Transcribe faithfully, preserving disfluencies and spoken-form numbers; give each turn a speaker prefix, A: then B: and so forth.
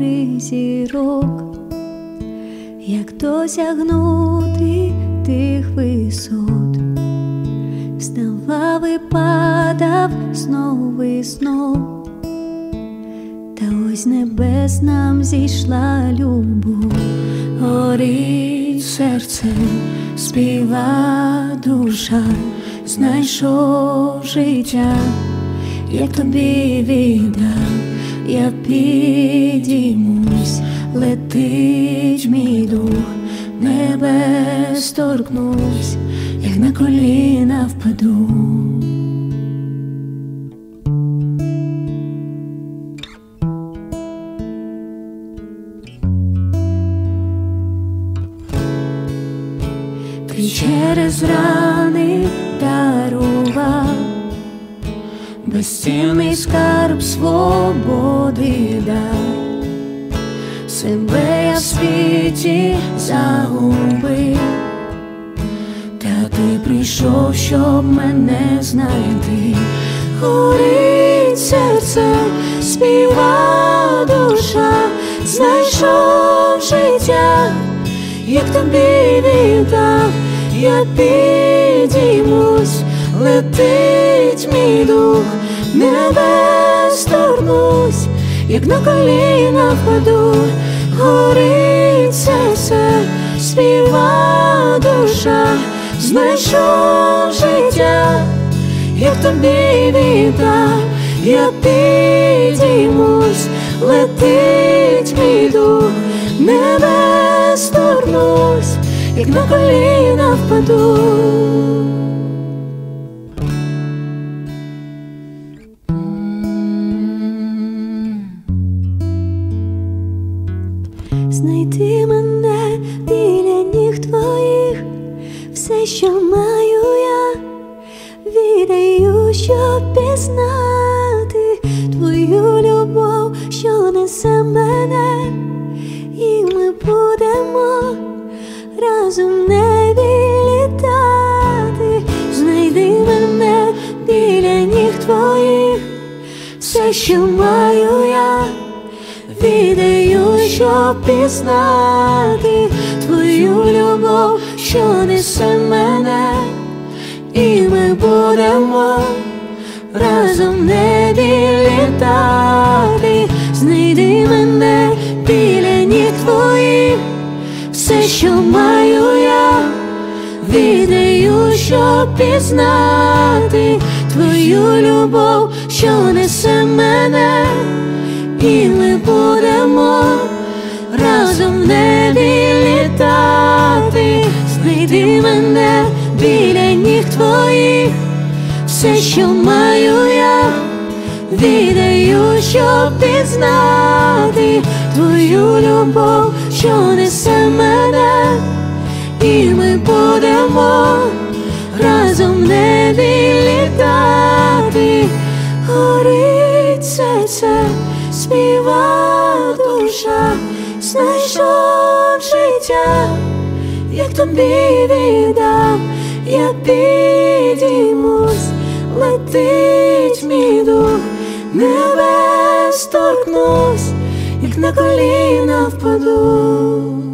A: гори зірок, як досягнути тих висот. Вставав і падав знову і знов, та ось з небес нам зійшла любов. Горить серце, співа душа, знайшов життя, як тобі віддав. Я підіймусь, летить мій дух, небес торкнусь, як на коліна впаду. Ти через рани дарував безцінний скарб свободи дар. Себе я в світі загубив, та ти прийшов, щоб мене знайти. Горить серце, співа душа, знайшов життя, як тобі віддав. Я підіймусь, летить мій дух, небес торкнусь, як на коліна впаду. Горить серце, співа душа, знайшов життя, як тобі віддав. Я підіймусь, летить мій дух, небес торкнусь, як на коліна впаду. Знайди мене біля ніг твоїх, все, що маю я, віддаю, щоб пізнати твою любов, що несе мене, і ми будемо разом в небі літати. Знайди мене біля ніг твоїх, все, що маю я, віддаю, щоб пізнати твою любов, що несе мене, і ми будемо разом в небі літати. Знайди мене біля ніг твоїх, все, що маю я, віддаю, щоб пізнати твою любов, що несе мене, і ми будемо разом в небі літати. Знайди мене біля ніг твоїх, все, що маю я, віддаю, щоб пізнати твою любов, що несе мене, і ми будемо разом в небі літати. Горить серце, співа душа, знайшов життя, як тобі віддав. Я підіймусь, летить мій дух, небес торкнусь, як на коліна впаду.